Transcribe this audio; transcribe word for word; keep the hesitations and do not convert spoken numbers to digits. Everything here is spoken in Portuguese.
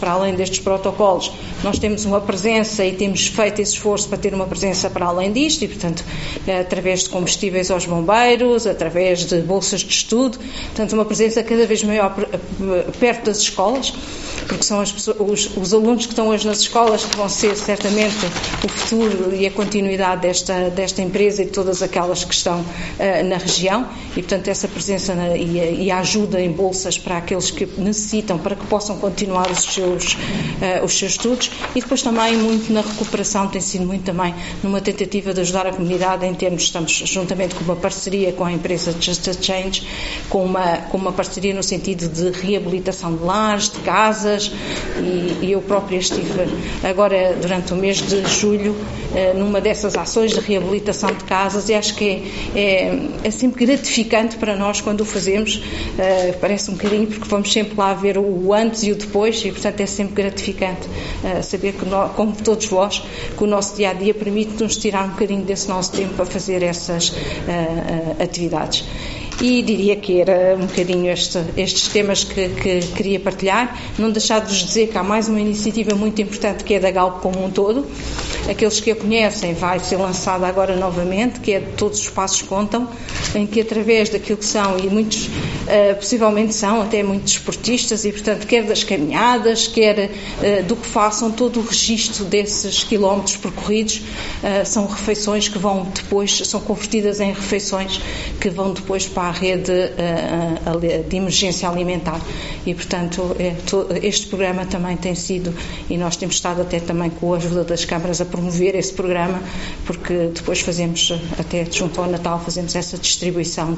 Para além destes protocolos, nós temos uma presença e temos feito esse esforço para ter uma presença para além disto e, portanto, através de combustíveis aos bombeiros, através de bolsas de estudo, portanto, uma presença cada vez maior perto das escolas, porque são as pessoas, os, os alunos que estão hoje nas escolas que vão ser certamente o futuro e a continuidade desta, desta empresa e de todas aquelas que estão uh, na região e, portanto, essa presença na, e, a, e a ajuda em bolsas para aqueles que necessitam, para que possam continuar os seus Os, uh, os seus estudos e depois também muito na recuperação, tem sido muito também numa tentativa de ajudar a comunidade em termos, estamos juntamente com uma parceria com a empresa Just a Change, com uma, com uma parceria no sentido de reabilitação de lares, de casas e, e eu própria estive agora durante o mês de julho uh, numa dessas ações de reabilitação de casas e acho que é, é, é sempre gratificante para nós quando o fazemos, uh, parece um bocadinho porque vamos sempre lá ver o antes e o depois e portanto é sempre gratificante uh, saber que nós, como todos vós, que o nosso dia-a-dia permite-nos tirar um bocadinho desse nosso tempo para fazer essas uh, uh, atividades. E diria que era um bocadinho este, estes temas que, que queria partilhar, não deixar de vos dizer que há mais uma iniciativa muito importante que é da Galp como um todo, aqueles que a conhecem vai ser lançada agora novamente, que é Todos os Passos Contam, em que através daquilo que são, e muitos uh, possivelmente são até muitos desportistas e portanto quer das caminhadas, quer uh, do que façam, todo o registro desses quilómetros percorridos uh, são refeições que vão depois, são convertidas em refeições que vão depois para a rede uh, de emergência alimentar e portanto é, to, este programa também tem sido, e nós temos estado até também com a ajuda das câmaras a promover esse programa, porque depois fazemos até junto ao Natal fazemos essa distribuição